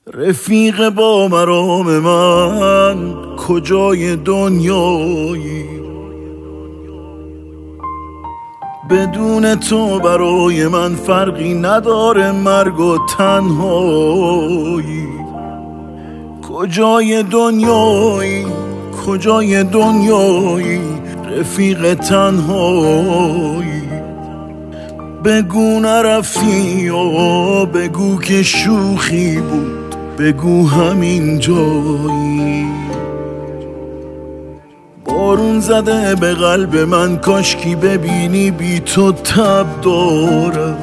رفیق با مرام من کجای دنیایی؟ بدون تو برای من فرقی نداره مرگ و تنهایی. کجای دنیایی؟ کجای دنیایی؟ رفیق تنهایی. بگو نرفتی و بگو که شوخی بود، بگو همین جایی. بارون زده به قلب من، کاشکی ببینی بی تو تب دارم.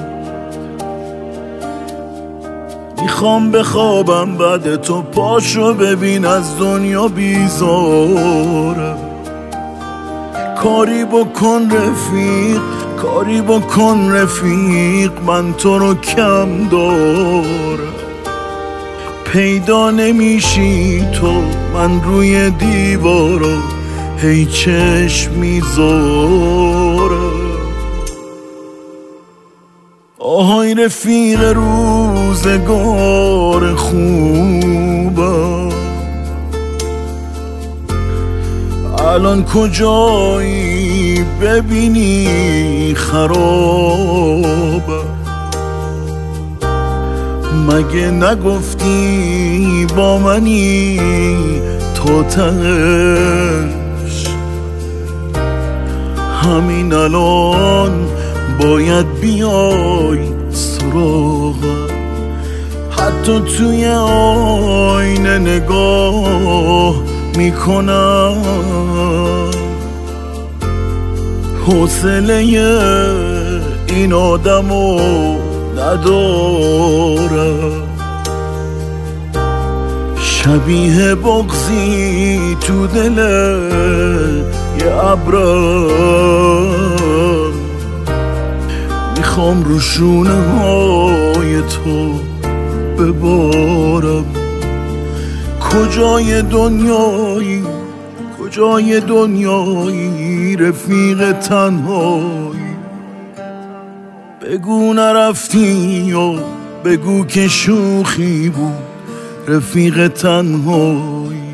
میخوام بخوابم بعد تو، پاشو ببین از دنیا بیزارم. کاری بکن رفیق، کاری بکن رفیق، من تو رو کم دارم. پیدا نمیشی تو، من روی دیوارا هی چشم میذارم. آهای رفیق روزگار خوبم، الان کجایی؟ ببینی خرابم. مگه نگفتی با منی تو تهش؟ همین الان باید بیای سراغم. حتی توی آینه نگاه میکنم، حوصله این آدمو ندارم. شبیه بغضی تو دل یه ابرم، میخوام رو شونه های تو ببارم. کجای دنیایی؟ کجای دنیایی؟ رفیق تنهایی. بگو نرفتی و بگو که شوخی بود، رفیق تنهایی.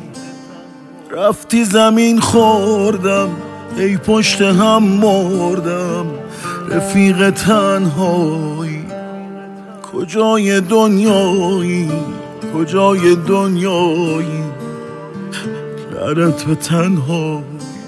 رفتی زمین خوردم، ای پشت هم مردم، رفیق تنهایی. کجای دنیایی؟ کجای دنیایی؟ لعنت به تنهایی.